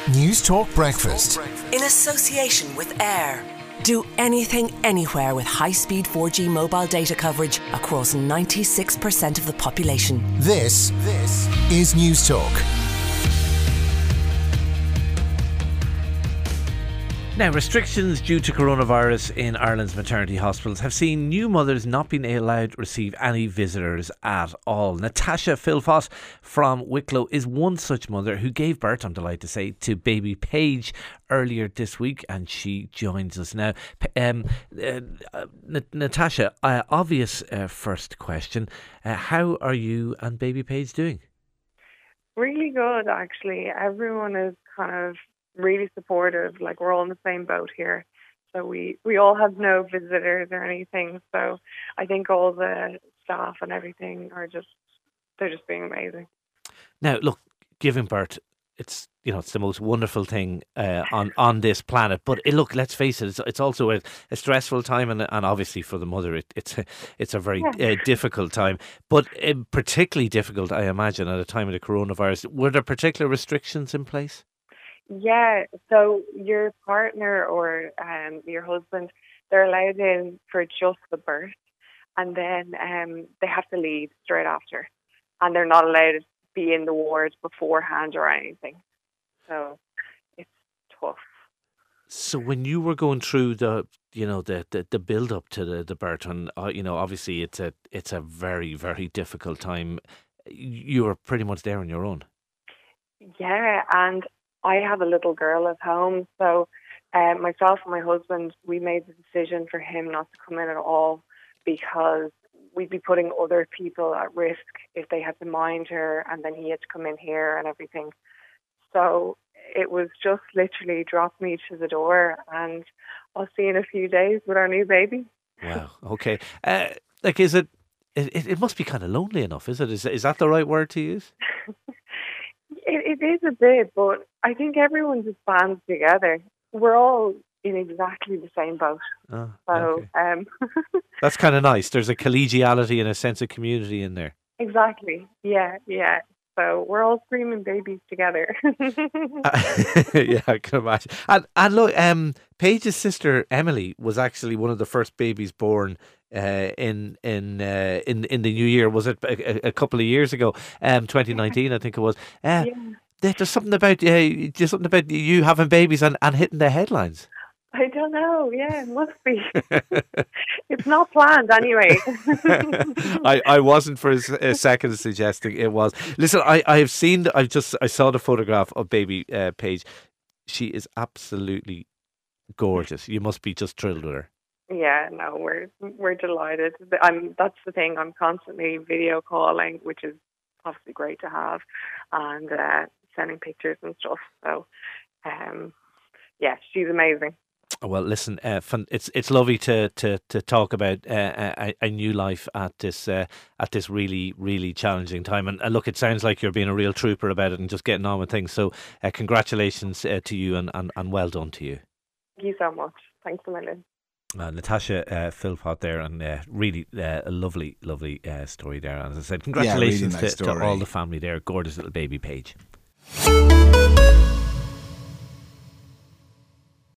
News Talk Breakfast. In association with Air. Do anything, anywhere with high-speed 4G mobile data coverage across 96% of the population. This is News Talk. Now, restrictions due to coronavirus in Ireland's maternity hospitals have seen new mothers not being allowed to receive any visitors at all. Natasha Philpott from Wicklow is one such mother who gave birth, I'm delighted to say, to baby Paige earlier this week, and she joins us now. Natasha, obvious first question. How are you and baby Paige doing? Really good, actually. Everyone is kind of really supportive. Like, we're all in the same boat here. So we all have no visitors or anything. So I think all the staff and everything they're just being amazing. Now, look, giving birth, it's the most wonderful thing on this planet. But look, let's face it, it's also a stressful time, and obviously for the mother, it's a very difficult time. But particularly difficult, I imagine, at a time of the coronavirus. Were there particular restrictions in place? Yeah, so your partner or your husband, they're allowed in for just the birth, and then they have to leave straight after, and they're not allowed to be in the ward beforehand or anything. So it's tough. So when you were going through the build up to the birth, and obviously it's a very, very difficult time, you were pretty much there on your own. Yeah, and I have a little girl at home, so myself and my husband, we made the decision for him not to come in at all, because we'd be putting other people at risk if they had to mind her and then he had to come in here and everything. So it was just literally drop me to the door and I'll see you in a few days with our new baby. Wow, okay. Is it must be kind of lonely enough, is it? Is that the right word to use? It is a bit, but I think everyone just bands together. We're all in exactly the same boat. Oh, so, okay. That's kind of nice. There's a collegiality and a sense of community in there. Exactly. Yeah. So we're all screaming babies together. Yeah, I can imagine. And look, Paige's sister Emily was actually one of the first babies born in the new year. Was it a couple of years ago? 2019, I think it was. Yeah. There's something about you having babies and hitting the headlines. I don't know. Yeah, it must be. It's not planned anyway. I wasn't for a second suggesting it was. Listen, I saw the photograph of baby Paige. She is absolutely gorgeous. You must be just thrilled with her. Yeah, no, we're delighted. That's the thing. I'm constantly video calling, which is obviously great to have, and sending pictures and stuff. So, yeah, she's amazing. Well, listen, it's lovely to talk about a new life at this really, really challenging time. And look, it sounds like you're being a real trooper about it and just getting on with things. So congratulations to you and well done to you. Thank you so much. Thanks a million. Natasha Philpott there, and really a lovely story there. And as I said, congratulations really nice to all the family there. Gorgeous little baby Paige.